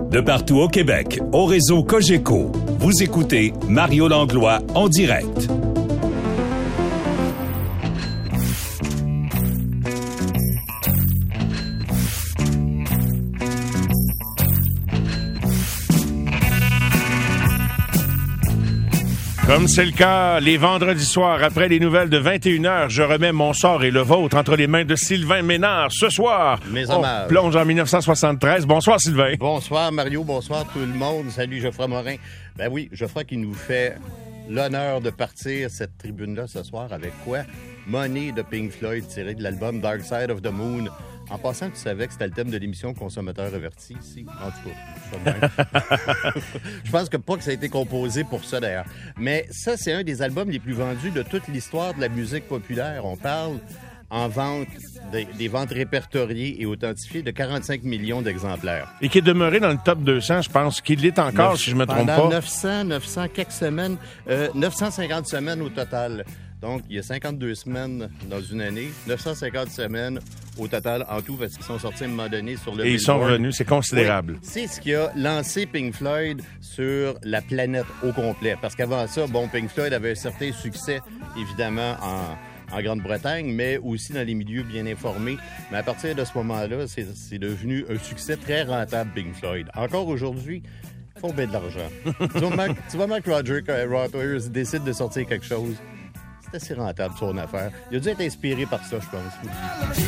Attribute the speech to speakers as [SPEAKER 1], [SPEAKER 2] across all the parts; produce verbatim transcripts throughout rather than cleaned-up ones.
[SPEAKER 1] De partout au Québec, au réseau Cogeco, vous écoutez Mario Langlois en direct.
[SPEAKER 2] Comme c'est le cas les vendredis soirs, après les nouvelles de vingt et une heures, je remets mon sort et le vôtre entre les mains de Sylvain Ménard. Ce soir,
[SPEAKER 3] Mes
[SPEAKER 2] on
[SPEAKER 3] hommages.
[SPEAKER 2] plonge en dix-neuf cent soixante-treize. Bonsoir, Sylvain.
[SPEAKER 3] Bonsoir, Mario. Bonsoir, tout le monde. Salut, Geoffroy Morin. Ben oui, Geoffroy qui nous fait l'honneur de partir cette tribune-là ce soir avec quoi? Money de Pink Floyd, tiré de l'album Dark Side of the Moon. En passant, tu savais que c'était le thème de l'émission Consommateur averti ici? En tout cas, je pense que pas que ça a été composé pour ça, d'ailleurs. Mais ça, c'est un des albums les plus vendus de toute l'histoire de la musique populaire. On parle en vente, des, des ventes répertoriées et authentifiées de quarante-cinq millions d'exemplaires.
[SPEAKER 2] Et qui est demeuré dans le top deux cents, je pense qu'il l'est encore,
[SPEAKER 3] Neuf,
[SPEAKER 2] si je me trompe
[SPEAKER 3] pendant
[SPEAKER 2] pas.
[SPEAKER 3] neuf cents, neuf cents quelques semaines, euh, neuf cent cinquante semaines au total. Donc, il y a cinquante-deux semaines dans une année, neuf cent cinquante semaines au total en tout, parce qu'ils sont sortis à un moment donné sur le
[SPEAKER 2] Et ils sont
[SPEAKER 3] Billboard.
[SPEAKER 2] revenus, c'est considérable.
[SPEAKER 3] Oui, c'est ce qui a lancé Pink Floyd sur la planète au complet. Parce qu'avant ça, bon, Pink Floyd avait un certain succès, évidemment, en, en Grande-Bretagne, mais aussi dans les milieux bien informés. Mais à partir de ce moment-là, c'est, c'est devenu un succès très rentable, Pink Floyd. Encore aujourd'hui, ils font bien de l'argent. tu vois, Mark, tu vois, Mark Roger, Rogers décide de sortir quelque chose. C'est assez rentable, son affaire. Il a dû être inspiré par ça, je pense.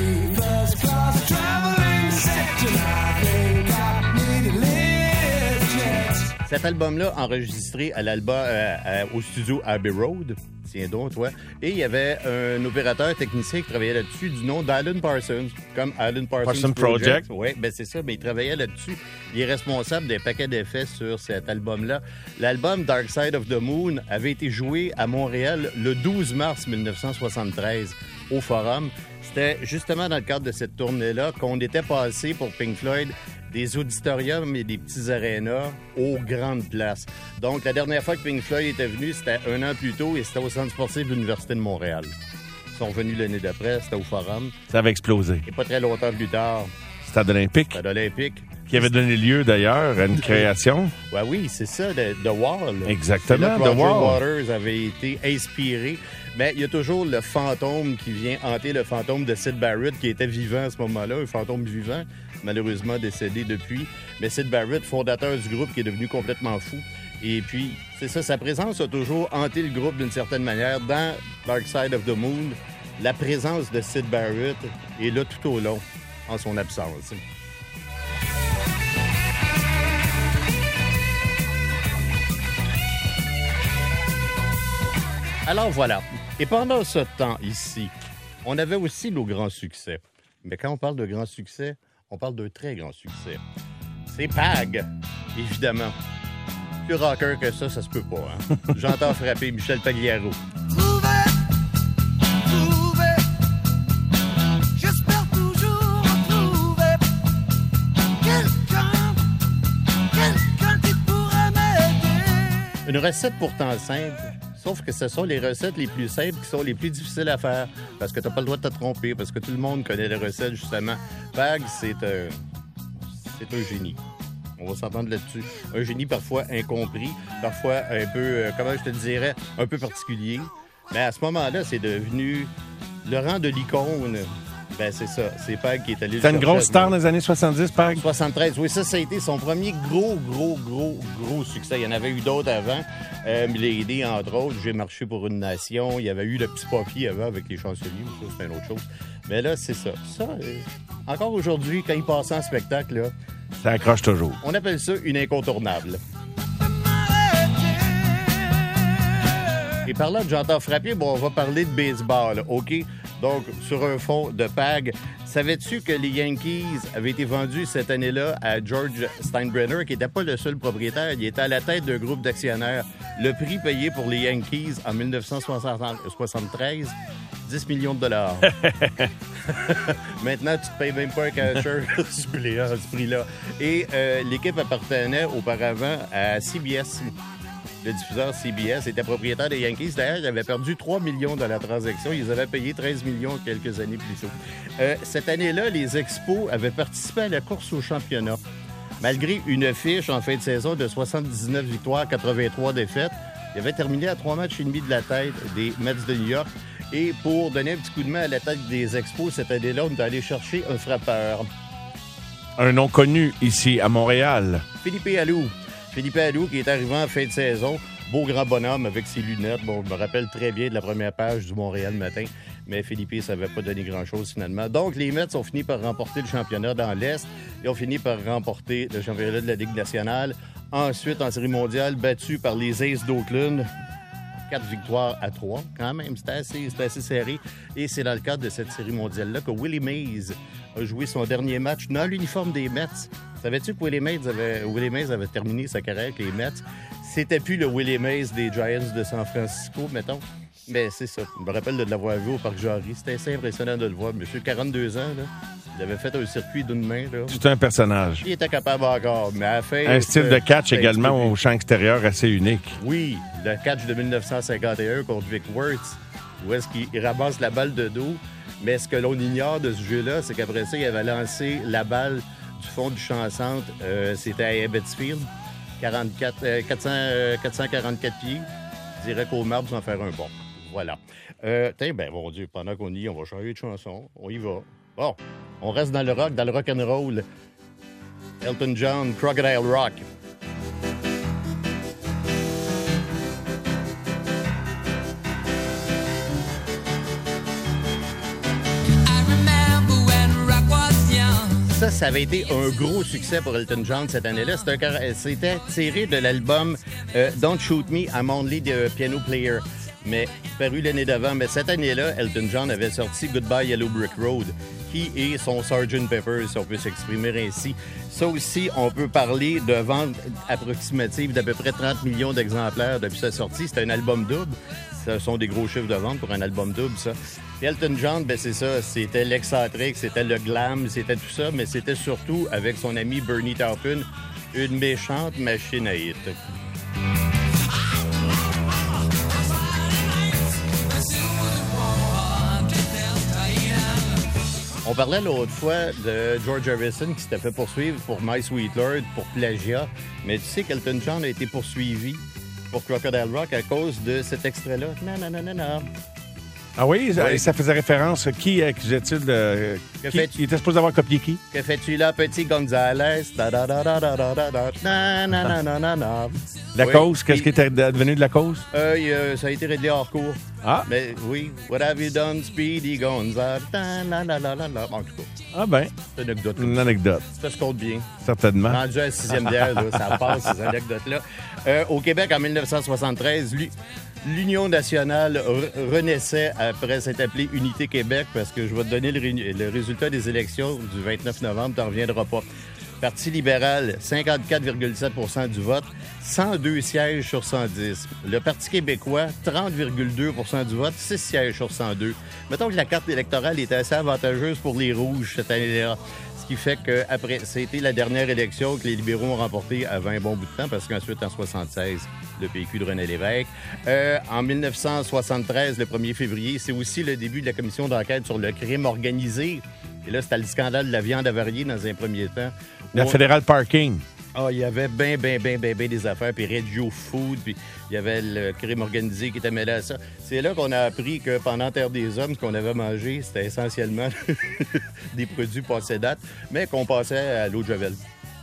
[SPEAKER 3] Cet album-là, enregistré à l'album, euh, euh, au studio Abbey Road, tiens donc, toi, et il y avait un opérateur technicien qui travaillait là-dessus du nom d'Alan Parsons, comme Alan Parsons,
[SPEAKER 2] Parsons
[SPEAKER 3] Project.
[SPEAKER 2] Project.
[SPEAKER 3] Oui, ben c'est ça, mais il travaillait là-dessus. Il est responsable d'un paquet d'effets sur cet album-là. L'album Dark Side of the Moon avait été joué à Montréal le douze mars dix-neuf cent soixante-treize au Forum. C'était justement dans le cadre de cette tournée-là qu'on était passé pour Pink Floyd des auditoriums et des petits arénas aux grandes places. Donc, la dernière fois que Pink Floyd était venu, c'était un an plus tôt et c'était au Centre sportif de l'Université de Montréal. Ils sont venus l'année d'après, c'était au Forum.
[SPEAKER 2] Ça avait explosé.
[SPEAKER 3] Et pas très longtemps plus tard,
[SPEAKER 2] Stade olympique,
[SPEAKER 3] Stade olympique.
[SPEAKER 2] qui avait donné lieu, d'ailleurs, à une création.
[SPEAKER 3] Ouais, oui, c'est ça, de, The Wall.
[SPEAKER 2] Exactement,
[SPEAKER 3] C'est là que
[SPEAKER 2] The
[SPEAKER 3] Roger
[SPEAKER 2] Wall.
[SPEAKER 3] Waters avait été inspiré. Mais il y a toujours le fantôme qui vient hanter le fantôme de Syd Barrett, qui était vivant à ce moment-là, un fantôme vivant, malheureusement décédé depuis. Mais Syd Barrett, fondateur du groupe, qui est devenu complètement fou. Et puis, c'est ça, sa présence a toujours hanté le groupe d'une certaine manière. Dans Dark Side of the Moon, la présence de Syd Barrett est là tout au long, en son absence. Alors voilà. Et pendant ce temps ici, on avait aussi nos grands succès. Mais quand on parle de grands succès, on parle d'un très grand succès. C'est Pag, évidemment. Plus rocker que ça, ça se peut pas. Hein? J'entends frapper Michel Pagliaro.
[SPEAKER 4] J'espère toujours retrouver quelqu'un, quelqu'un qui pourrait m'aider.
[SPEAKER 3] Une recette pourtant simple, sauf que ce sont les recettes les plus simples qui sont les plus difficiles à faire parce que t'as pas le droit de te tromper, parce que tout le monde connaît les recettes, justement. Pag, c'est un... c'est un génie. On va s'entendre là-dessus. Un génie parfois incompris, parfois un peu, euh, comment je te dirais, un peu particulier. Mais à ce moment-là, c'est devenu le rang de l'icône. Ben c'est ça, c'est Pag qui est allé le
[SPEAKER 2] C'est une
[SPEAKER 3] chercher
[SPEAKER 2] grosse
[SPEAKER 3] à-
[SPEAKER 2] star dans les années soixante-dix, Pag.
[SPEAKER 3] soixante-treize, oui, ça, ça a été son premier gros, gros, gros, gros succès. Il y en avait eu d'autres avant. Euh, Milady, entre autres, J'ai marché pour une nation. Il y avait eu le petit Poppy avant avec les chansonniers. Ça, c'est une autre chose. Mais là, c'est ça. Ça, euh, encore aujourd'hui, quand il passe en spectacle, là,
[SPEAKER 2] Ça accroche toujours.
[SPEAKER 3] on appelle ça une incontournable. Et parlant de j'entends frapper, bon, on va parler de baseball, OK? Donc, sur un fond de Pag, savais-tu que les Yankees avaient été vendus cette année-là à George Steinbrenner, qui n'était pas le seul propriétaire, il était à la tête d'un groupe d'actionnaires. Le prix payé pour les Yankees en dix-neuf cent soixante-treize, dix millions de dollars. Maintenant, tu te payes même pas un catcher à ce prix-là. à ce prix-là. Et euh, l'équipe appartenait auparavant à C B S. Le diffuseur C B S était propriétaire des Yankees. D'ailleurs, il avait perdu trois millions dans la transaction. Ils avaient payé treize millions quelques années plus tôt. Euh, cette année-là, les Expos avaient participé à la course au championnat. Malgré une fiche en fin de saison de soixante-dix-neuf victoires, quatre-vingt-trois défaites, il avait terminé à trois matchs et demi de la tête des Mets de New York. Et pour donner un petit coup de main à la tête des Expos, cette année-là, on est allé chercher un frappeur.
[SPEAKER 2] Un nom connu ici à Montréal.
[SPEAKER 3] Philippe Alou. Philippe Alou qui est arrivé en fin de saison. Beau grand bonhomme avec ses lunettes. Bon, je me rappelle très bien de la première page du Montréal matin. Mais Philippe, ça n'avait pas donné grand-chose finalement. Donc, les Mets ont fini par remporter le championnat dans l'Est. Ils ont fini par remporter le championnat de la Ligue nationale. Ensuite, en série mondiale, battu par les Aces d'Oakland. Quatre victoires à trois, quand même. C'était assez, c'était assez serré. Et c'est dans le cadre de cette série mondiale-là que Willie Mays a joué son dernier match dans l'uniforme des Mets. Savais-tu que Willie Mays avait, Willie Mays avait terminé sa carrière avec les Mets? C'était plus le Willie Mays des Giants de San Francisco, mettons. Mais c'est ça. Je me rappelle de l'avoir vu au Parc Jarry. C'était assez impressionnant de le voir. Monsieur, quarante-deux ans, là. Il avait fait un circuit d'une main. Là.
[SPEAKER 2] C'est un personnage.
[SPEAKER 3] Il était capable encore, mais à la fin...
[SPEAKER 2] Un style de catch
[SPEAKER 3] euh,
[SPEAKER 2] également au champ extérieur assez unique.
[SPEAKER 3] Oui, le catch de dix-neuf cent cinquante et un contre Vic Wertz, où est-ce qu'il ramasse la balle de dos. Mais ce que l'on ignore de ce jeu-là, c'est qu'après ça, il avait lancé la balle du fond du champ centre. Euh, c'était à Ebbetsfield, quarante-quatre, euh, quatre cents, euh, quatre cent quarante-quatre pieds, direct au marbre sans faire un bond. Voilà. Euh, tiens, ben, mon Dieu, pendant qu'on y est, on va changer de chanson. On y va. Bon, on reste dans le rock, dans le rock and roll. Elton John, Crocodile Rock. Ça, ça avait été un gros succès pour Elton John cette année-là. C'était, un, c'était tiré de l'album euh, Don't Shoot Me, I'm Only the Piano Player. Mais paru l'année d'avant. Mais cette année-là, Elton John avait sorti Goodbye Yellow Brick Road, qui est son sergeant Pepper, si on peut s'exprimer ainsi. Ça aussi, on peut parler de vente approximative d'à peu près trente millions d'exemplaires depuis sa sortie. C'est un album double. Ce sont des gros chiffres de vente pour un album double, ça. Et Elton John, ben c'est ça, c'était l'excentrique, c'était le glam, c'était tout ça, mais c'était surtout, avec son ami Bernie Taupin, une méchante machine à hit. On parlait l'autre fois de George Harrison qui s'était fait poursuivre pour My Sweet Lord, pour plagiat. Mais tu sais qu'Elton John a été poursuivi pour Crocodile Rock à cause de cet extrait-là. Non, non, non, non, non.
[SPEAKER 2] Ah oui?
[SPEAKER 3] Oui.
[SPEAKER 2] Ça faisait référence. Qui accusait-il de...
[SPEAKER 3] Que
[SPEAKER 2] Qui,
[SPEAKER 3] fais-tu?
[SPEAKER 2] il était supposé avoir copié qui?
[SPEAKER 3] Que fais-tu là, petit Gonzales? Da, da, da, da, da, da, da, da. Non, non, non, non, non, non.
[SPEAKER 2] La
[SPEAKER 3] Oui.
[SPEAKER 2] cause? Qu'est-ce
[SPEAKER 3] Puis,
[SPEAKER 2] qui était devenu de la cause?
[SPEAKER 3] euh, il, euh, ça a été réglé hors cours.
[SPEAKER 2] Ah.
[SPEAKER 3] Mais oui, what have you done, Speedy Gonzales? Da, la, la, la, la, la. En tout cas,
[SPEAKER 2] Ah ben,
[SPEAKER 3] c'est une anecdote.
[SPEAKER 2] une anecdote.
[SPEAKER 3] Ça se compte bien.
[SPEAKER 2] Certainement.
[SPEAKER 3] Rendu à la sixième bière, là, ça passe, ces anecdotes-là. Euh, au Québec, en dix-neuf cent soixante-treize, l'U- l'Union nationale re- renaissait après s'être appelée Unité Québec, parce que je vais te donner le, ré- le résultat des élections du vingt-neuf novembre, tu n'en reviendras pas. Parti libéral, cinquante-quatre virgule sept pour cent du vote, cent deux sièges sur cent dix. Le Parti québécois, trente virgule deux pour cent du vote, six sièges sur cent deux. Mettons que la carte électorale était assez avantageuse pour les rouges cette année-là. Ce qui fait que après, c'était la dernière élection que les libéraux ont remportée avant un bon bout de temps, parce qu'ensuite, en soixante-seize, le P Q de René Lévesque. Euh, en dix-neuf cent soixante-treize, le premier février, c'est aussi le début de la commission d'enquête sur le crime organisé. Et là, c'était le scandale de la viande avariée dans un premier temps.
[SPEAKER 2] La
[SPEAKER 3] Où-
[SPEAKER 2] Fédéral Parking.
[SPEAKER 3] Ah, il y avait bien, bien, bien, bien, bien des affaires, puis Regio Food, puis il y avait le crime organisé qui était mêlé à ça. C'est là qu'on a appris que pendant Terre des Hommes, ce qu'on avait mangé, c'était essentiellement des produits passés date, mais qu'on passait à l'eau de Javel.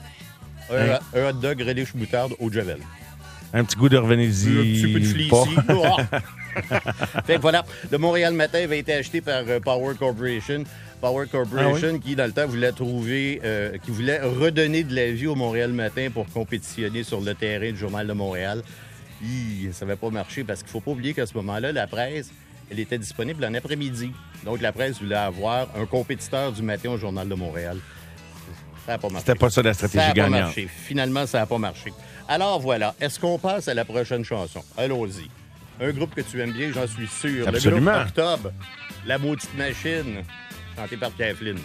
[SPEAKER 3] Un,
[SPEAKER 2] Hein?
[SPEAKER 3] un hot dog relish moutarde au Javel.
[SPEAKER 2] Un petit goût de
[SPEAKER 3] Un
[SPEAKER 2] revenez-y.
[SPEAKER 3] petit peu de fli
[SPEAKER 2] pas.
[SPEAKER 3] ici. Oh! Fait que voilà, le Montréal Matin avait été acheté par euh, Power Corporation. Power Corporation,
[SPEAKER 2] Ah
[SPEAKER 3] qui, dans le temps, voulait trouver, euh, qui voulait redonner de la vie au Montréal Matin pour compétitionner sur le terrain du Journal de Montréal. Hi, ça n'avait pas marché parce qu'il ne faut pas oublier qu'à ce moment-là, la presse, elle était disponible en après-midi. Donc, la presse voulait avoir un compétiteur du matin au Journal de Montréal. Ça n'a pas marché.
[SPEAKER 2] C'était pas ça la
[SPEAKER 3] Ça
[SPEAKER 2] stratégie
[SPEAKER 3] n'a pas
[SPEAKER 2] gagnante.
[SPEAKER 3] marché. Finalement, ça n'a pas marché. Alors, voilà. Est-ce qu'on passe à la prochaine chanson? Allons-y. Un groupe que tu aimes bien, j'en suis sûr.
[SPEAKER 2] Absolument.
[SPEAKER 3] Le groupe Octobre, La Maudite Machine, chanté par Kathleen.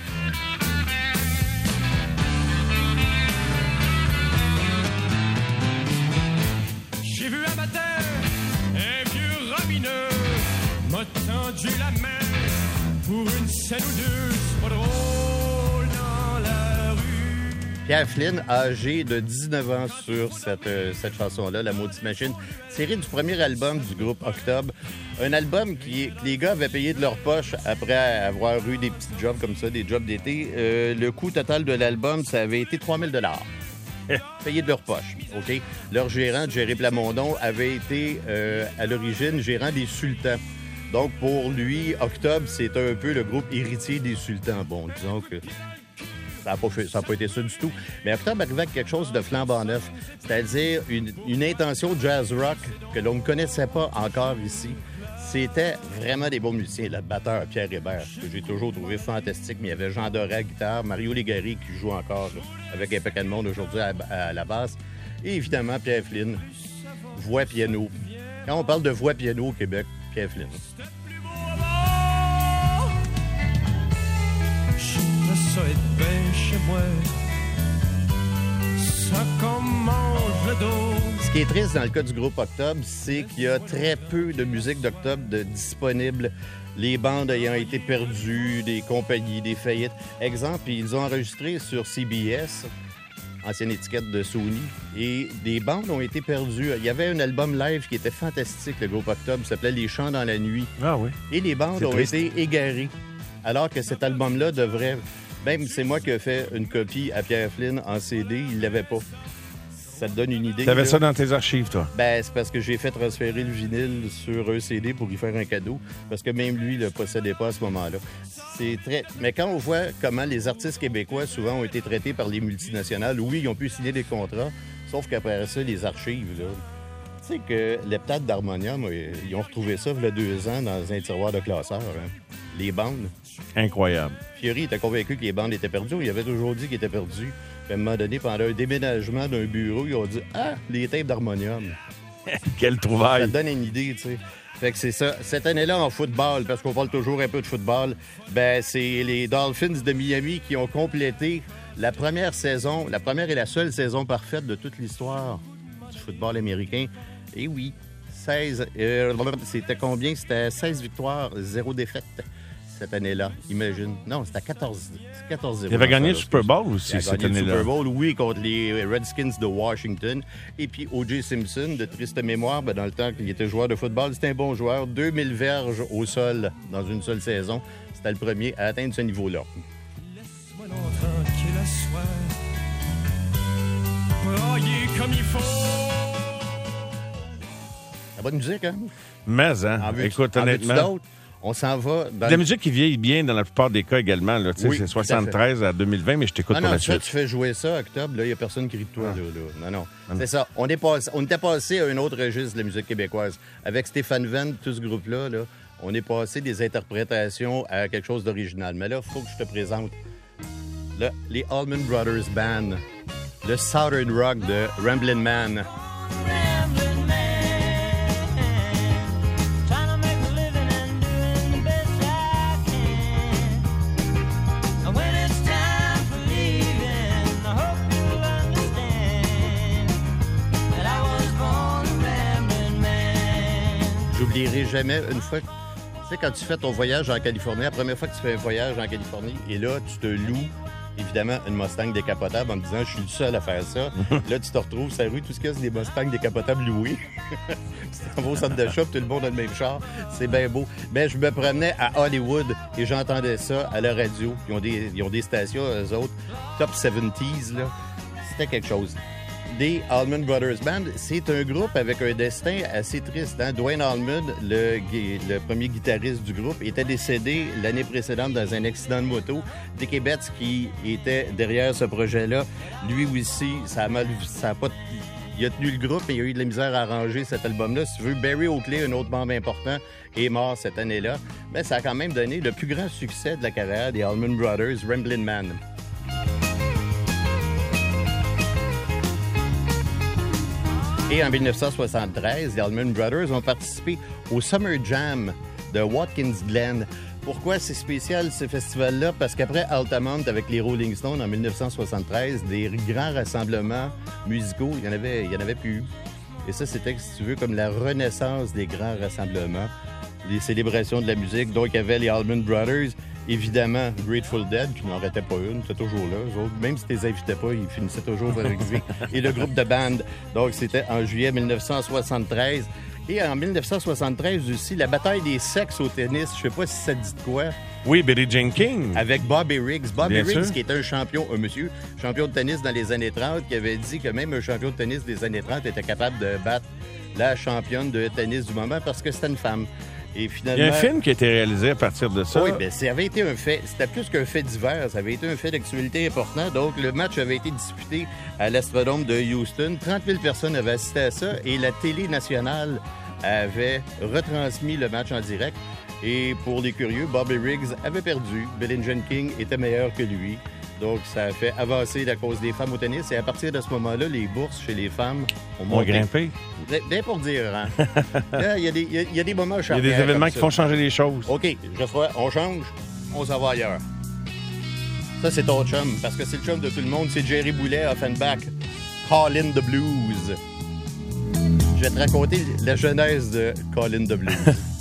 [SPEAKER 5] J'ai vu un matin un vieux robineux m'a tendu la main pour une scène ou deux. C'est pas drôle dans la rue.
[SPEAKER 3] Pierre Flynn, âgé de dix-neuf ans sur cette, euh, cette chanson-là, La Maudite Machine, tirée du premier album du groupe Octobre. Un album qui, que les gars avaient payé de leur poche après avoir eu des petits jobs comme ça, des jobs d'été. Euh, le coût total de l'album, ça avait été trois mille dollars. Payé de leur poche, OK? Leur gérant, Jerry Plamondon, avait été euh, à l'origine gérant des Sultans. Donc, pour lui, Octobre, c'est un peu le groupe héritier des Sultans. Bon, disons que ça n'a pas, fait, ça n'a pas été ça du tout. Mais Octobre arrivait avec quelque chose de flambant neuf, c'est-à-dire une, une intention jazz rock que l'on ne connaissait pas encore ici. C'était vraiment des bons musiciens. Le batteur, Pierre Hébert, que j'ai toujours trouvé fantastique, mais il y avait Jean Doré à guitare, Mario Légaré qui joue encore là, avec un paquet de monde aujourd'hui à, à la basse, et évidemment Pierre Flynn, voix piano. Quand on parle de voix piano au Québec, Pierre Flynn.
[SPEAKER 5] Ça être bien chez moi. Ça commence le dos.
[SPEAKER 3] Ce qui est triste dans le cas du groupe Octobre, c'est qu'il y a très peu de musique d'Octobre de disponible. Les bandes ayant été perdues, des compagnies, des faillites. Exemple, ils ont enregistré sur C B S, ancienne étiquette de Sony, et des bandes ont été perdues. Il y avait un album live qui était fantastique, le groupe Octobre, s'appelait Les Chants dans la nuit.
[SPEAKER 2] Ah oui.
[SPEAKER 3] Et les bandes
[SPEAKER 2] C'est
[SPEAKER 3] ont
[SPEAKER 2] triste.
[SPEAKER 3] été égarées. Alors que cet album-là devrait... Même c'est moi qui ai fait une copie à Pierre Flynn en C D, il l'avait pas. Ça te donne une idée.
[SPEAKER 2] T'avais
[SPEAKER 3] là.
[SPEAKER 2] ça dans tes archives, toi?
[SPEAKER 3] Ben, c'est parce que j'ai fait transférer le vinyle sur un C D pour lui faire un cadeau, parce que même lui ne le possédait pas à ce moment-là. C'est très... Mais quand on voit comment les artistes québécois souvent ont été traités par les multinationales, oui, ils ont pu signer des contrats, sauf qu'après ça, les archives, là... Tu sais que l'heptate d'harmonium, ils ont retrouvé ça il y a deux ans dans un tiroir de classeur. Hein. Les bandes.
[SPEAKER 2] Incroyable.
[SPEAKER 3] Fiori était convaincu que les bandes étaient perdues. Il avait toujours dit qu'ils étaient perdus. Puis à un moment donné, pendant un déménagement d'un bureau, ils ont dit « Ah, les tapes d'harmonium! »
[SPEAKER 2] Quelle
[SPEAKER 3] Ça
[SPEAKER 2] trouvaille.
[SPEAKER 3] te donne une idée, tu sais. Fait que c'est ça. Cette année-là, en football, parce qu'on parle toujours un peu de football, ben c'est les Dolphins de Miami qui ont complété la première saison, la première et la seule saison parfaite de toute l'histoire du football américain. Et oui, seize... Euh, c'était combien? C'était seize victoires, zéro défaite cette année-là, imagine. Non, c'était quatorze zéro.
[SPEAKER 2] Il avait gagné le Super Bowl aussi
[SPEAKER 3] Il a
[SPEAKER 2] cette
[SPEAKER 3] gagné le
[SPEAKER 2] année-là.
[SPEAKER 3] Super Bowl, oui, contre les Redskins de Washington. Et puis O J Simpson, de triste mémoire, ben, dans le temps qu'il était joueur de football, c'était un bon joueur. deux mille verges au sol dans une seule saison. C'était le premier à atteindre ce niveau-là.
[SPEAKER 5] Laisse-moi donc tranquille à soir. Brailler comme il faut.
[SPEAKER 3] La bonne musique, hein?
[SPEAKER 2] Mais, hein,
[SPEAKER 3] En veux-tu-
[SPEAKER 2] écoute,
[SPEAKER 3] en veux-tu
[SPEAKER 2] honnêtement...
[SPEAKER 3] d'autres? On s'en va dans...
[SPEAKER 2] De la musique qui vieillit bien dans la plupart des cas également. Là. Tu sais,
[SPEAKER 3] Oui,
[SPEAKER 2] c'est
[SPEAKER 3] tout à
[SPEAKER 2] soixante-treize à, deux mille vingt, mais je t'écoute
[SPEAKER 3] Ah
[SPEAKER 2] pour
[SPEAKER 3] non,
[SPEAKER 2] la
[SPEAKER 3] ça,
[SPEAKER 2] suite.
[SPEAKER 3] tu fais jouer ça, Octobre, là, il n'y a personne qui rit de toi.
[SPEAKER 2] Ah.
[SPEAKER 3] Là, là. Non, non. C'est ça. On, est passé, on était passé à un autre registre de la musique québécoise. Avec Stéphane Venn, tout ce groupe-là, là, on est passé des interprétations à quelque chose d'original. Mais là, il faut que je te présente là, les Allman Brothers Band, le Southern Rock de Ramblin' Man.
[SPEAKER 4] Rambling man, trying to make a living and doing the best I can. And when it's time for leaving, I hope you'll understand that I was born a rambling man.
[SPEAKER 3] J'oublierai jamais une fois, tu sais, quand tu fais ton voyage en Californie, la première fois que tu fais un voyage en Californie, et là, tu te loues, évidemment, une Mustang décapotable en te disant, je suis le seul à faire ça. Là, tu te retrouves sur la rue, tout ce qu'il y a, c'est des Mustangs décapotables loués. Tu t'en vas au centre d'achat, puis tout le monde a le même char. C'est bien beau. Ben, je me promenais à Hollywood et j'entendais ça à la radio. Ils ont des, ils ont des stations, eux autres, top soixante-dix, là. C'était quelque chose. Des Allman Brothers Band, c'est un groupe avec un destin assez triste. Hein? Dwayne Allman, le, gui- le premier guitariste du groupe, était décédé l'année précédente dans un accident de moto. Dick Ebbets, qui était derrière ce projet-là, lui aussi, ça a mal... Ça a pas, il a tenu le groupe, mais il a eu de la misère à arranger cet album-là. Si tu veux, Barry Oakley, un autre membre important, est mort cette année-là. Mais ça a quand même donné le plus grand succès de la carrière des Allman Brothers, Ramblin' Man. Et en dix-neuf cent soixante-treize, les Allman Brothers ont participé au Summer Jam de Watkins Glen. Pourquoi c'est spécial, ce festival-là? Parce qu'après Altamont, avec les Rolling Stones, en dix-neuf cent soixante-treize, des grands rassemblements musicaux, il y en avait, il y en avait plus eu. Et ça, c'était, si tu veux, comme la renaissance des grands rassemblements, les célébrations de la musique. Donc, il y avait les Allman Brothers. Évidemment, Grateful Dead, qui n'en arrêtait pas une, c'était toujours là. Eux autres, même si tu les invitais pas, ils finissaient toujours par arriver. Et le groupe de band. Donc, c'était en juillet dix-neuf cent soixante-treize. Et en dix-neuf cent soixante-treize aussi, la bataille des sexes au tennis. Je sais pas si ça te dit de quoi.
[SPEAKER 2] Oui, Billie Jean King.
[SPEAKER 3] Avec Bobby Riggs. Bobby
[SPEAKER 2] Bien
[SPEAKER 3] Riggs,
[SPEAKER 2] sûr.
[SPEAKER 3] qui est un champion, un monsieur, champion de tennis dans les années trente, qui avait dit que même un champion de tennis des années trente était capable de battre la championne de tennis du moment parce que c'était une femme. Et
[SPEAKER 2] Il
[SPEAKER 3] finalement,
[SPEAKER 2] y a un film qui a été réalisé à partir de ça.
[SPEAKER 3] oui, bien, ça avait été un fait. C'était plus qu'un fait divers. Ça avait été un fait d'actualité important. Donc, le match avait été disputé à l'Astrodome de Houston. trente mille personnes avaient assisté à ça et la télé nationale avait retransmis le match en direct. Et pour les curieux, Bobby Riggs avait perdu. Billie Jean King était meilleur que lui. Donc, ça a fait avancer la cause des femmes au tennis. Et à partir de ce moment-là, les bourses chez les femmes ont
[SPEAKER 2] On
[SPEAKER 3] monté.
[SPEAKER 2] grimpé.
[SPEAKER 3] Bien pour dire, hein? Là, il y, a des- il y a- il y a des moments
[SPEAKER 2] Il y a
[SPEAKER 3] charnières
[SPEAKER 2] des événements
[SPEAKER 3] comme
[SPEAKER 2] qui
[SPEAKER 3] ça.
[SPEAKER 2] font changer les choses.
[SPEAKER 3] OK, Geoffroy, on change, on s'en va ailleurs. Ça, c'est ton chum, parce que c'est le chum de tout le monde. C'est Jerry Boulet, Offenbach. Call in the Blues. Je vais te raconter la genèse de Call in the Blues.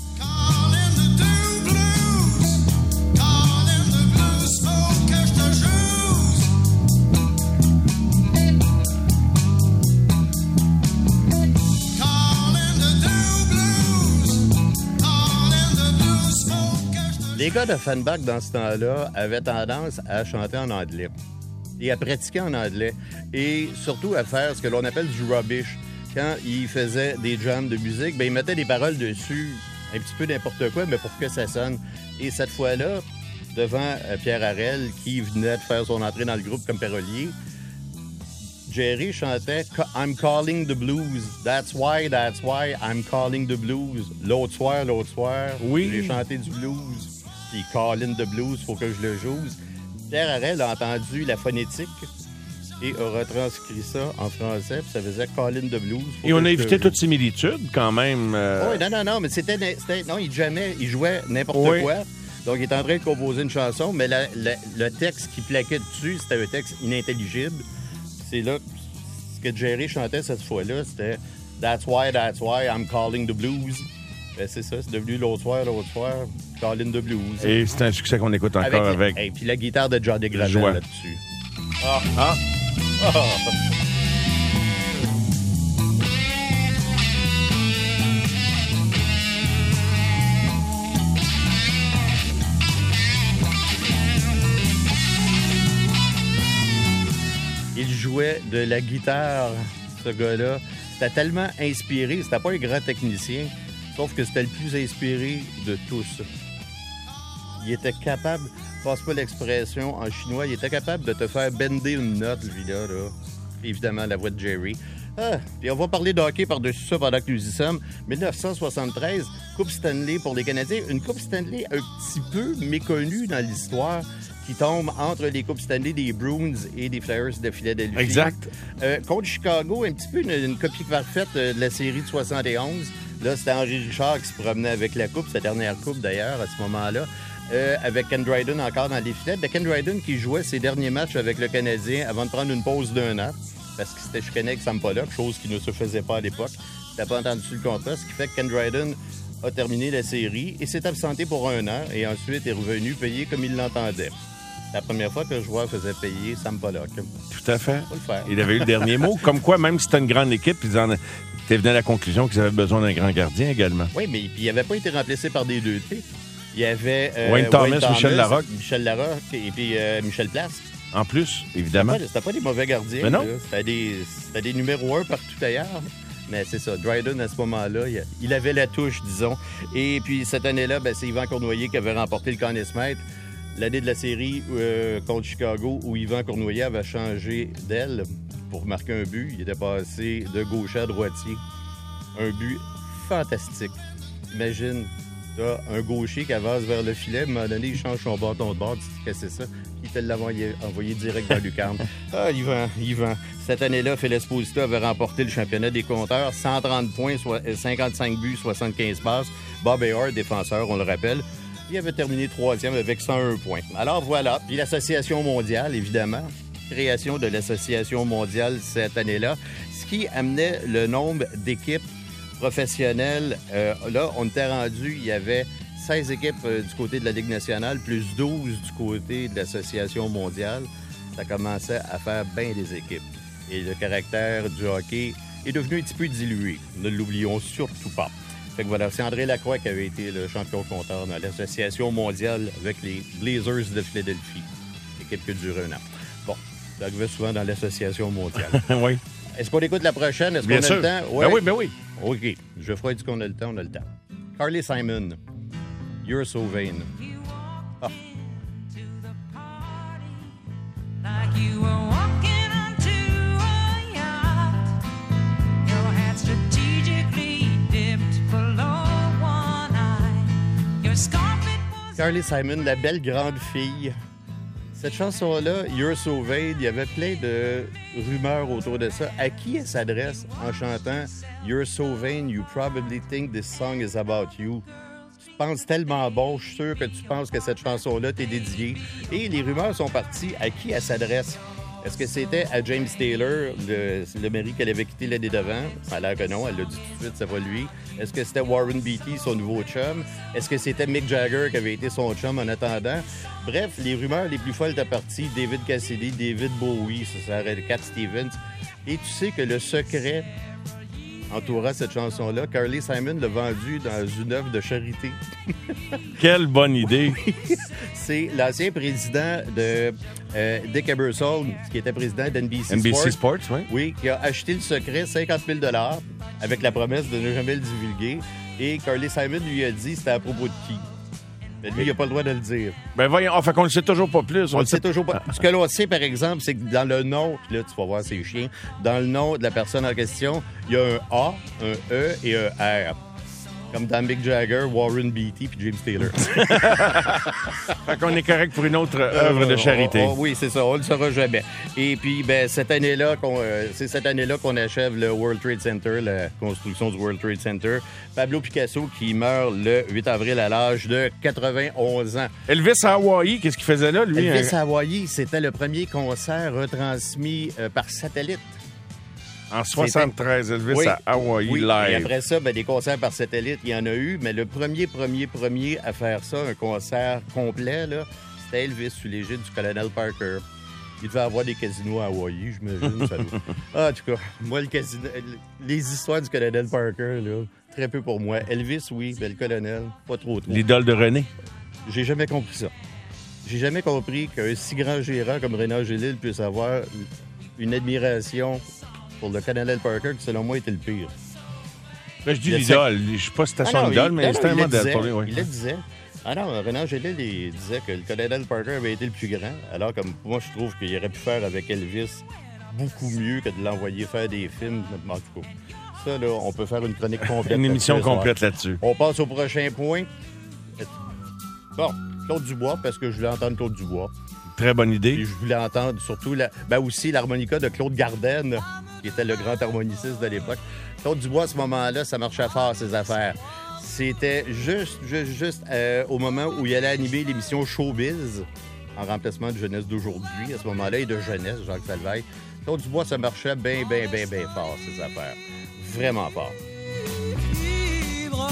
[SPEAKER 3] Les gars d'Offenbach, dans ce temps-là, avaient tendance à chanter en anglais et à pratiquer en anglais et surtout à faire ce que l'on appelle du rubbish. Quand ils faisaient des jams de musique, ben ils mettaient des paroles dessus, un petit peu n'importe quoi, mais pour que ça sonne. Et cette fois-là, devant euh, Pierre Harel, qui venait de faire son entrée dans le groupe comme parolier, Jerry chantait « I'm calling the blues. That's why, that's why I'm calling the blues. » L'autre soir, l'autre soir,
[SPEAKER 2] Oui.
[SPEAKER 3] j'ai chanté du blues. Puis « Call in the blues, faut que je le joue. » Pierre Harel a entendu la phonétique et a retranscrit ça en français, puis ça faisait « Call in the blues. » faut
[SPEAKER 2] Et
[SPEAKER 3] que
[SPEAKER 2] on
[SPEAKER 3] je
[SPEAKER 2] a
[SPEAKER 3] te
[SPEAKER 2] évité
[SPEAKER 3] joue.
[SPEAKER 2] toute similitude, quand même. euh,
[SPEAKER 3] Oui, non, non, non, mais c'était... c'était- non, il jamais, il jouait n'importe
[SPEAKER 2] Oui.
[SPEAKER 3] quoi. Donc, il est en train de composer une chanson, mais la- la- le texte qui plaquait dessus, c'était un texte inintelligible. C'est là ce que Jerry chantait cette fois-là, c'était « That's why, that's why I'm calling the blues. » Ben, c'est ça, c'est devenu l'autre soir, l'autre soir, « Calling the blues. »
[SPEAKER 2] Et c'est un succès qu'on écoute encore avec.
[SPEAKER 3] Et puis la guitare de Johnny Gravel
[SPEAKER 2] Joie.
[SPEAKER 3] là-dessus.
[SPEAKER 2] Ah, ah.
[SPEAKER 3] Il jouait de la guitare, ce gars-là. C'était tellement inspiré. C'était pas un grand technicien, sauf que c'était le plus inspiré de tous. Il était capable, passe pas l'expression en chinois, il était capable de te faire bender une note, lui, là. là. Évidemment, la voix de Jerry. Ah, puis on va parler de hockey par-dessus ça pendant que nous y sommes. dix-neuf cent soixante-treize, Coupe Stanley pour les Canadiens. Une Coupe Stanley un petit peu méconnue dans l'histoire, qui tombe entre les Coupes Stanley des Bruins et des Flyers de Philadelphie.
[SPEAKER 2] Exact.
[SPEAKER 3] Euh, contre Chicago, un petit peu une, une copie parfaite euh, de la série de soixante et onze. Là, c'était Henri Richard qui se promenait avec la coupe, sa dernière coupe d'ailleurs, à ce moment-là. Euh, avec Ken Dryden encore dans les filets. Ben, Ken Dryden qui jouait ses derniers matchs avec le Canadien avant de prendre une pause d'un an, parce qu'il s'était chicané avec Sam Pollock, chose qui ne se faisait pas à l'époque. Il n'avait pas entendu sur le contrat, ce qui fait que Ken Dryden a terminé la série et s'est absenté pour un an et ensuite est revenu payer comme il l'entendait. C'est la première fois que le joueur faisait payer Sam Pollock.
[SPEAKER 2] Tout à fait.
[SPEAKER 3] Faut le faire.
[SPEAKER 2] Il avait eu le dernier mot. Comme quoi, même si c'était une grande équipe, ils en étaient venus à la conclusion qu'ils avaient besoin d'un grand gardien également.
[SPEAKER 3] Oui, mais puis il n'avait pas été remplacé par des deux T. Il y avait euh,
[SPEAKER 2] Wayne Thomas, Michel Larocque.
[SPEAKER 3] Michel Larocque et puis euh, Michel Place.
[SPEAKER 2] En plus, évidemment.
[SPEAKER 3] C'était pas des mauvais gardiens.
[SPEAKER 2] Mais non.
[SPEAKER 3] là. C'était des, c'était des numéros un partout ailleurs. Mais c'est ça. Dryden, à ce moment-là, il, il avait la touche, disons. Et puis cette année-là, ben, c'est Yvan Cournoyer qui avait remporté le Conn Smythe. L'année de la série euh, contre Chicago, où Yvan Cournoyer avait changé d'aile pour marquer un but. Il était passé de gaucher à droitier. Un but fantastique. Imagine, t'as un gaucher qui avance vers le filet. À un moment donné, il change son bâton de bord. Tu te dis que c'est ça. Il te l'a envoyé, envoyé direct dans Lucarne. Ah, Yvan, Yvan. Cette année-là, Phil Esposito avait remporté le championnat des compteurs. cent trente points, soit cinquante-cinq buts, soixante-quinze passes. Bob Ayard, défenseur, on le rappelle. Il avait terminé troisième avec cent un points. Alors voilà. Puis l'Association mondiale, évidemment. Création de l'Association mondiale cette année-là. Ce qui amenait le nombre d'équipes professionnelles. Euh, là, on était rendu, il y avait seize équipes euh, du côté de la Ligue nationale, plus douze du côté de l'Association mondiale. Ça commençait à faire bien des équipes. Et le caractère du hockey est devenu un petit peu dilué. Ne l'oublions surtout pas. Fait que voilà, c'est André Lacroix qui avait été le champion compteur dans l'Association mondiale avec les Blazers de Philadelphie. Équipe qui a duré un an. Bon, ça arrivait souvent dans l'Association mondiale.
[SPEAKER 2] Oui.
[SPEAKER 3] Est-ce qu'on écoute la prochaine? Est-ce
[SPEAKER 2] Bien
[SPEAKER 3] qu'on
[SPEAKER 2] sûr.
[SPEAKER 3] a le temps?
[SPEAKER 2] Ben oui, ben oui.
[SPEAKER 3] OK. Je ferai dit qu'on a le temps, on a le temps. Carly Simon, You're So Vain. Ah.
[SPEAKER 4] Like you were walking onto a yacht. Your hat strategically dipped below one eye. Your scarlet was
[SPEAKER 3] Carly Simon, la belle grande fille. Cette chanson-là, You're So Vain, il y avait plein de rumeurs autour de ça. À qui elle s'adresse en chantant You're So Vain, you probably think this song is about you. Tu te penses tellement bon, je suis sûr que tu penses que cette chanson-là t'est dédiée. Et les rumeurs sont parties. À qui elle s'adresse? Est-ce que c'était à James Taylor, le, le mari qu'elle avait quitté l'année d'avant? Ça a l'air que non, elle l'a dit tout de suite, c'est pas lui. Est-ce que c'était Warren Beatty, son nouveau chum? Est-ce que c'était Mick Jagger qui avait été son chum en attendant? Bref, les rumeurs les plus folles étaient parties. David Cassidy, David Bowie, ça s'arrête Cat Stevens. Et tu sais que le secret entourant cette chanson-là, Carly Simon l'a vendue dans une œuvre de charité.
[SPEAKER 2] Quelle bonne idée.
[SPEAKER 3] C'est l'ancien président de euh, Dick Ebersol, qui était président d'N B C
[SPEAKER 2] N B C
[SPEAKER 3] Sports.
[SPEAKER 2] Sports, oui.
[SPEAKER 3] Oui, qui a acheté le secret cinquante mille dollars avec la promesse de ne jamais le divulguer. Et Carly Simon lui a dit c'était à propos de qui. Mais lui, il n'a pas le droit de le dire.
[SPEAKER 2] Ben voyons, enfin qu'on ne le sait toujours pas plus.
[SPEAKER 3] On ne sait toujours pas. Ce que l'on sait, par exemple, c'est que dans le nom, puis là, tu vas voir, c'est chiens, dans le nom de la personne en question, il y a un A, un E et un R. Comme dans Mick Jagger, Warren Beatty puis James Taylor.
[SPEAKER 2] Fait qu'on est correct pour une autre œuvre de charité.
[SPEAKER 3] Oh, oh, oui, c'est ça. On ne le saura jamais. Et puis, ben, cette année-là, qu'on, euh, c'est cette année-là qu'on achève le World Trade Center, la construction du World Trade Center. Pablo Picasso qui meurt le huit avril à l'âge de quatre-vingt-onze ans.
[SPEAKER 2] Elvis à Hawaï, qu'est-ce qu'il faisait là, lui?
[SPEAKER 3] Elvis
[SPEAKER 2] hein?
[SPEAKER 3] à Hawaï, c'était le premier concert retransmis euh, par satellite.
[SPEAKER 2] En soixante-treize, Elvis
[SPEAKER 3] Oui.
[SPEAKER 2] à Hawaï,
[SPEAKER 3] Oui,
[SPEAKER 2] live.
[SPEAKER 3] et après ça, ben, des concerts par satellite, il y en a eu, mais le premier, premier, premier à faire ça, un concert complet, là, c'était Elvis sous l'égide du colonel Parker. Il devait avoir des casinos à Hawaï, j'imagine. Ça doit... ah, en tout cas, moi, le casino... les histoires du colonel Parker, là, très peu pour moi. Elvis, oui, mais le colonel, pas trop trop.
[SPEAKER 2] L'idole de René.
[SPEAKER 3] J'ai jamais compris ça. J'ai jamais compris qu'un si grand gérant comme René Angélil puisse avoir une admiration pour le colonel Parker, qui selon moi était le pire.
[SPEAKER 2] Ben, je dis
[SPEAKER 3] Il a
[SPEAKER 2] l'idole. Je sais pas si c'était
[SPEAKER 3] Ah
[SPEAKER 2] son
[SPEAKER 3] non,
[SPEAKER 2] idole,
[SPEAKER 3] il-
[SPEAKER 2] mais
[SPEAKER 3] non,
[SPEAKER 2] c'était
[SPEAKER 3] non,
[SPEAKER 2] un
[SPEAKER 3] il le
[SPEAKER 2] modèle
[SPEAKER 3] disait.
[SPEAKER 2] pour lui. Oui.
[SPEAKER 3] Il le disait. Ah non, René Angélil, il disait que le colonel Parker avait été le plus grand, alors que moi, je trouve qu'il aurait pu faire avec Elvis beaucoup mieux que de l'envoyer faire des films. En tout cas, ça, là, on peut faire une chronique complète.
[SPEAKER 2] Une émission
[SPEAKER 3] là-dessus,
[SPEAKER 2] complète là-dessus.
[SPEAKER 3] On passe au prochain point. Bon, Claude Dubois, parce que je voulais entendre Claude Dubois.
[SPEAKER 2] Très bonne
[SPEAKER 3] Et
[SPEAKER 2] idée.
[SPEAKER 3] je voulais entendre surtout la, ben aussi l'harmonica de Claude Garden, qui était le grand harmoniciste de l'époque. Claude Dubois, à ce moment-là, ça marchait fort, ses affaires. C'était juste, juste, juste euh, au moment où il allait animer l'émission Showbiz, en remplacement de Jeunesse d'aujourd'hui, à ce moment-là, et de Jeunesse, Jacques Salveille. Claude Dubois, ça marchait bien, bien, bien, bien fort, ses affaires. Vraiment fort.
[SPEAKER 4] libre.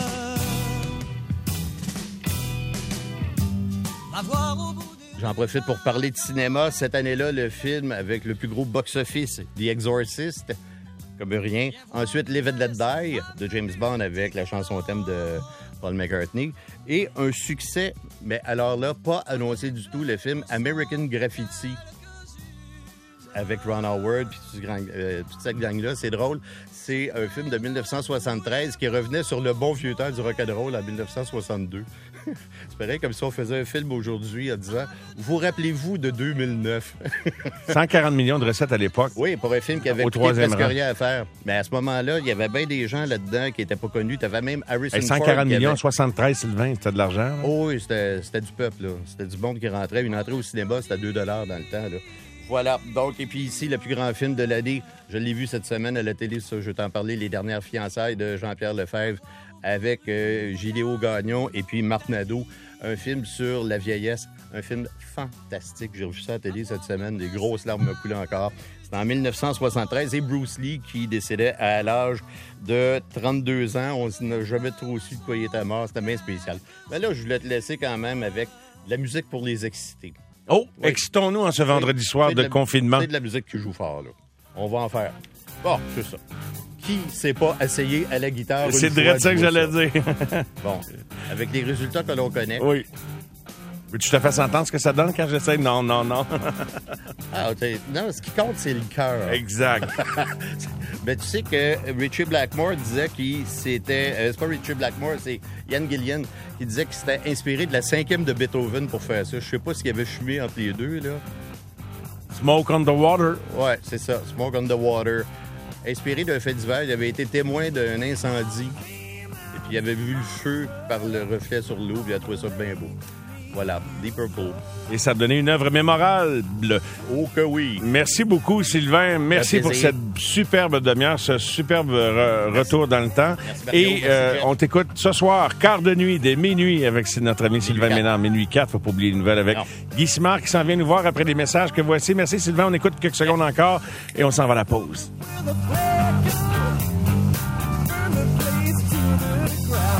[SPEAKER 4] La voir au bout du
[SPEAKER 3] J'en profite pour parler de cinéma. Cette année-là, le film avec le plus gros box-office, The Exorcist, comme rien. Ensuite, Live and Let Die, de James Bond avec la chanson thème de Paul McCartney. Et un succès, mais alors là, pas annoncé du tout, le film American Graffiti, avec Ron Howard puis toute, gang, euh, toute cette gang-là. C'est drôle. C'est un film de dix-neuf cent soixante-treize qui revenait sur le bon vieux temps du rock'n'roll en dix-neuf cent soixante-deux. C'est pareil comme si on faisait un film aujourd'hui en disant « Vous rappelez-vous de deux mille neuf? »
[SPEAKER 2] cent quarante millions de recettes à l'époque.
[SPEAKER 3] Oui, pour un film qui avait
[SPEAKER 2] Au
[SPEAKER 3] coûté
[SPEAKER 2] troisième
[SPEAKER 3] presque
[SPEAKER 2] rang.
[SPEAKER 3] rien à faire. Mais à ce moment-là, il y avait bien des gens là-dedans qui n'étaient pas connus. Tu avais même Harrison
[SPEAKER 2] Hey,
[SPEAKER 3] Ford.
[SPEAKER 2] cent quarante
[SPEAKER 3] qui
[SPEAKER 2] millions,
[SPEAKER 3] avait-
[SPEAKER 2] soixante-treize, Sylvain, c'était de l'argent. là?
[SPEAKER 3] Oh oui, c'était c'était du peuple, là. C'était du monde qui rentrait. Une entrée au cinéma, c'était deux dollars dans le temps, là. Voilà. Donc, et puis ici, le plus grand film de l'année, je l'ai vu cette semaine à la télé, ça, je vais t'en parler, Les Dernières Fiançailles de Jean-Pierre Lefebvre avec euh, Giléo Gagnon et puis Marc Nadeau. Un film sur la vieillesse, un film fantastique. J'ai revu ça à la télé cette semaine, des grosses larmes me coulaient encore. C'était en dix-neuf cent soixante-treize et Bruce Lee qui décédait à l'âge de trente-deux ans. On n'a jamais trop su de quoi il était mort. C'était bien spécial. Mais là, je voulais te laisser quand même avec de la musique pour les exciter.
[SPEAKER 2] Oh,
[SPEAKER 3] Oui.
[SPEAKER 2] excitons-nous en ce vendredi
[SPEAKER 3] Oui.
[SPEAKER 2] soir
[SPEAKER 3] C'est
[SPEAKER 2] de,
[SPEAKER 3] la-
[SPEAKER 2] confinement.
[SPEAKER 3] C'est de la musique qui joue fort, là. On va en faire. Bon, c'est ça. Qui s'est pas essayé à la guitare une
[SPEAKER 2] C'est
[SPEAKER 3] fois
[SPEAKER 2] direct ça que
[SPEAKER 3] de jouer
[SPEAKER 2] j'allais dire.
[SPEAKER 3] Bon, avec les résultats que l'on connaît.
[SPEAKER 2] Oui. Veux-tu te faire entendre ce que ça donne quand j'essaie? Non, non, non.
[SPEAKER 3] Ah, t'sais, non, ce qui compte, c'est le cœur.
[SPEAKER 2] Exact.
[SPEAKER 3] Ben, tu sais que Richie Blackmore disait qu'il s'était... Euh, c'est pas Richie Blackmore, c'est Ian Gillian qui disait qu'il s'était inspiré de la cinquième de Beethoven pour faire ça. Je sais pas s'il y avait fumé entre les deux, là.
[SPEAKER 2] Smoke on the water.
[SPEAKER 3] Ouais, c'est ça. Smoke on the Water. Inspiré d'un fait divers, il avait été témoin d'un incendie. Et puis il avait vu le feu par le reflet sur l'eau, puis il a trouvé ça bien beau. Voilà, Deep Purple.
[SPEAKER 2] Et ça a donné une œuvre mémorable.
[SPEAKER 3] Oh que oui!
[SPEAKER 2] Merci beaucoup, Sylvain. Merci
[SPEAKER 3] Un
[SPEAKER 2] pour
[SPEAKER 3] plaisir.
[SPEAKER 2] cette superbe demi-heure, ce superbe re- retour dans le temps.
[SPEAKER 3] Merci, Mario.
[SPEAKER 2] Et
[SPEAKER 3] Merci,
[SPEAKER 2] euh,
[SPEAKER 3] Jeff.
[SPEAKER 2] on t'écoute ce soir, quart de nuit, dès minuit, avec notre ami Sylvain
[SPEAKER 3] quatre.
[SPEAKER 2] Ménard. Minuit quatre, faut pas oublier les nouvelles avec
[SPEAKER 3] Non.
[SPEAKER 2] Guy Simard qui s'en vient nous voir après les messages que voici. Merci Sylvain, on écoute quelques secondes encore et on s'en va à la pause.
[SPEAKER 6] the place to the crowd.